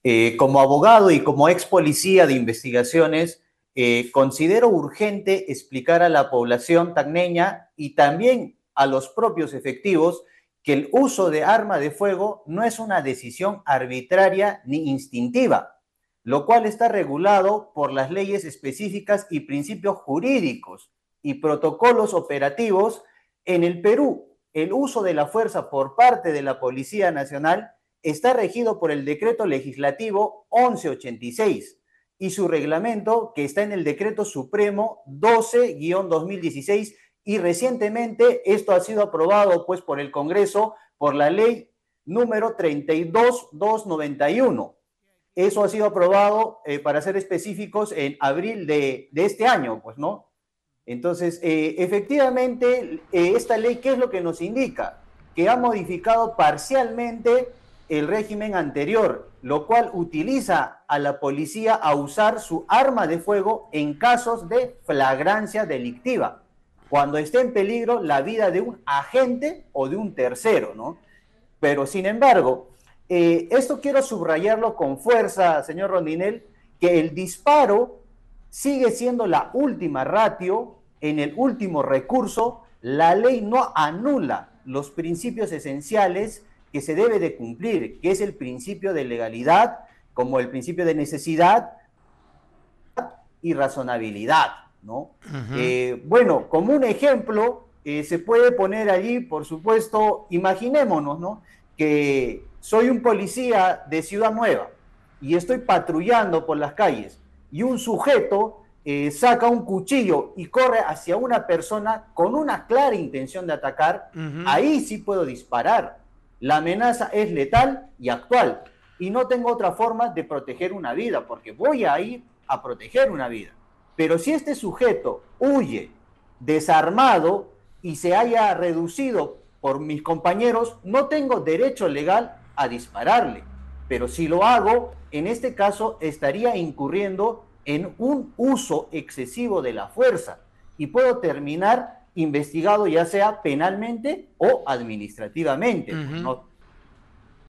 Como abogado y como ex policía de investigaciones, considero urgente explicar a la población tacneña y también a los propios efectivos que el uso de arma de fuego no es una decisión arbitraria ni instintiva, lo cual está regulado por las leyes específicas y principios jurídicos y protocolos operativos. En el Perú, el uso de la fuerza por parte de la Policía Nacional está regido por el Decreto Legislativo 1186 y su reglamento, que está en el Decreto Supremo 12-2016, y recientemente esto ha sido aprobado pues por el Congreso por la ley número 32291. Eso ha sido aprobado, para ser específicos, en abril de este año, pues, ¿no? Entonces, efectivamente, esta ley, ¿qué es lo que nos indica? Que ha modificado parcialmente el régimen anterior, lo cual utiliza a la policía a usar su arma de fuego en casos de flagrancia delictiva, cuando esté en peligro la vida de un agente o de un tercero, ¿no? Pero, sin embargo, esto quiero subrayarlo con fuerza, señor Rondinel, que el disparo sigue siendo la última ratio, en el último recurso. La ley no anula los principios esenciales que se debe de cumplir, que es el principio de legalidad, como el principio de necesidad y razonabilidad, ¿no? Bueno, como un ejemplo, se puede poner allí, por supuesto, imaginémonos, ¿no? Que soy un policía de Ciudad Nueva y estoy patrullando por las calles y un sujeto saca un cuchillo y corre hacia una persona con una clara intención de atacar. Ahí sí puedo disparar. La amenaza es letal y actual y no tengo otra forma de proteger una vida, porque voy a ir a proteger una vida. Pero si este sujeto huye desarmado y se haya reducido por mis compañeros, no tengo derecho legal a dispararle. Pero si lo hago, en este caso estaría incurriendo en un uso excesivo de la fuerza y puedo terminar investigado ya sea penalmente o administrativamente. Pues, ¿no?